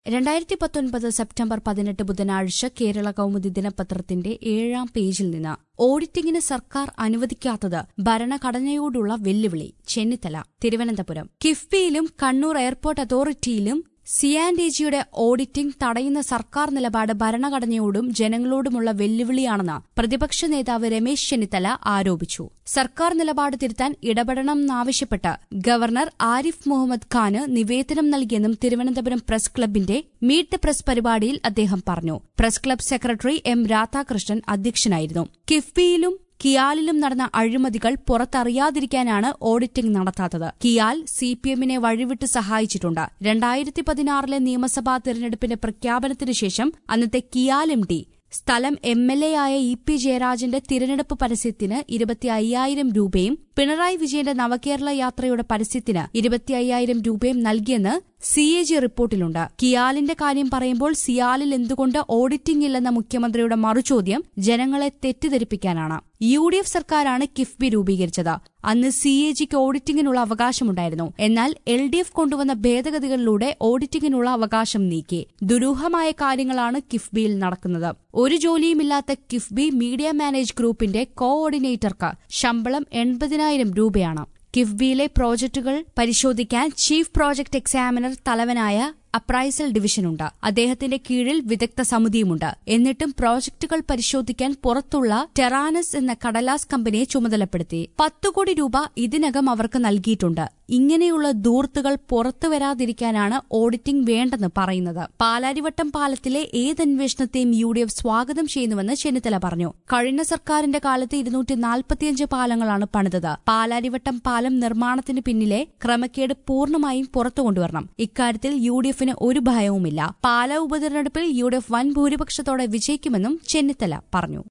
2019 September 18 ബുധനാഴ്ച കേരള കൗമുദി ദിനപത്രത്തിന്റെ 7-ാം പേജിൽ നിന്ന് ഓഡിറ്റിംഗിന് സർക്കാർ അനുവദിക്കാത്തത് ഭരണഘടനയോടുള്ള വെല്ലുവിളി. ചെന്നിത്തല, തിരുവനന്തപുരം. കിഫ്ബിയിലും കണ്ണൂർ എയർപോർട്ട് അതോറിറ്റിയിലും സിആൻഡിജിയുടെ ഓഡിറ്റിംഗ് തടയുന്ന സർക്കാർ നിലപാട് ഭരണഘടനയോടും ജനങ്ങളോടുമുള്ള വെല്ലുവിളിയാണെന്ന് പ്രതിപക്ഷ നേതാവ് രമേശ് ചെന്നിത്തല ആരോപിച്ചു. സർക്കാർ നിലപാട് തിരുത്താൻ ഇടപെടണമെന്നാവശ്യപ്പെട്ട് ഗവർണർ ആരിഫ് മുഹമ്മദ് ഖാന് നിവേദനം നൽകിയെന്നും തിരുവനന്തപുരം പ്രസ് ക്ലബിന്റെ മീറ്റ് ദ പ്രസ് പരിപാടിയിൽ അദ്ദേഹം പറഞ്ഞു. Press club secretary M Radhakrishnan അധ്യക്ഷനായിരുന്നു. കിഫ്ബിയിലും കിയാലിലും നടന്ന അഴിമതികൾ പുറത്തറിയാതിരിക്കാനാണ് ഓഡിറ്റിംഗ് നടത്താത്തത്. കിയാൽ സിപിഎമ്മിനെ വഴിവിട്ട് സഹായിച്ചിട്ടുണ്ട്. 2016 നിയമസഭാ തെരഞ്ഞെടുപ്പിന്റെ പ്രഖ്യാപനത്തിനു ശേഷം അന്നത്തെ കിയാൽ എംഡി സ്ഥലം എംഎൽഎയായ ഇ.പി. ജയരാജന്റെ തിരഞ്ഞെടുപ്പ് പരസ്യത്തിന് 25,000 രൂപയും പിണറായി വിജയന്റെ നവകേരള യാത്രയുടെ പരസ്യത്തിന് 25,000 രൂപയും നൽകിയെന്ന് സിഎജി റിപ്പോർട്ടിലുണ്ട്. കിയാലിന്റെ കാര്യം പറയുമ്പോൾ സിയാലിൽ എന്തുകൊണ്ട് ഓഡിറ്റിംഗ് ഇല്ലെന്ന മുഖ്യമന്ത്രിയുടെ മറുചോദ്യം ജനങ്ങളെ തെറ്റിദ്ധരിപ്പിക്കാനാണ്. യുഡിഎഫ് സർക്കാരാണ് കിഫ്ബി രൂപീകരിച്ചത്. അന്ന് സിഎജിക്ക് ഓഡിറ്റിംഗിനുള്ള അവകാശമുണ്ടായിരുന്നു. എന്നാൽ എൽഡിഎഫ് കൊണ്ടുവന്ന ഭേദഗതികളിലൂടെ ഓഡിറ്റിംഗിനുള്ള അവകാശം നീക്കി. ദുരൂഹമായ കാര്യങ്ങളാണ് കിഫ്ബിയിൽ നടക്കുന്നത്. ഒരു ജോലിയുമില്ലാത്ത കിഫ്ബി മീഡിയ മാനേജ് ഗ്രൂപ്പിന്റെ കോഓർഡിനേറ്റർക്ക് ശമ്പളം 80,000 രൂപയാണ്. കിഫ്ബിയിലെ പ്രോജക്ടുകൾ പരിശോധിക്കാൻ ചീഫ് പ്രോജക്ട് എക്സാമിനർ തലവനായ അപ്രൈസൽ ഡിവിഷനുണ്ട്. അദ്ദേഹത്തിന്റെ കീഴിൽ വിദഗ്ധ സമിതിയുമുണ്ട്. എന്നിട്ടും പ്രോജക്ടുകൾ പരിശോധിക്കാൻ പുറത്തുള്ള ടെറാനസ് എന്ന കടലാസ് കമ്പനിയെ ചുമതലപ്പെടുത്തി. 10 കോടി രൂപ ഇതിനകം അവർക്ക് നൽകിയിട്ടുണ്ട്. ഇങ്ങനെയുള്ള ധൂർത്തുകൾ പുറത്തുവരാതിരിക്കാനാണ് ഓഡിറ്റിംഗ് വേണ്ടെന്ന് പറയുന്നത്. പാലാരിവട്ടം പാലത്തിലെ ഏതന്വേഷണത്തെയും യുഡിഎഫ് സ്വാഗതം ചെയ്യുന്നുവെന്ന് ചെന്നിത്തല പറഞ്ഞു. കഴിഞ്ഞ സർക്കാരിന്റെ കാലത്ത് 245 പാലങ്ങളാണ് പണിതത്. പാലാരിവട്ടം പാലം നിർമ്മാണത്തിന് പിന്നിലെ ക്രമക്കേട് പൂർണ്ണമായും പുറത്തുകൊണ്ടുവരണം. ഇക്കാര്യത്തിൽ യുഡിഎഫിന് ഒരു ഭയവുമില്ല. പാലാ ഉപതെരഞ്ഞെടുപ്പിൽ യുഡിഎഫ് വൻ ഭൂരിപക്ഷത്തോടെ വിജയിക്കുമെന്നും ചെന്നിത്തല പറഞ്ഞു.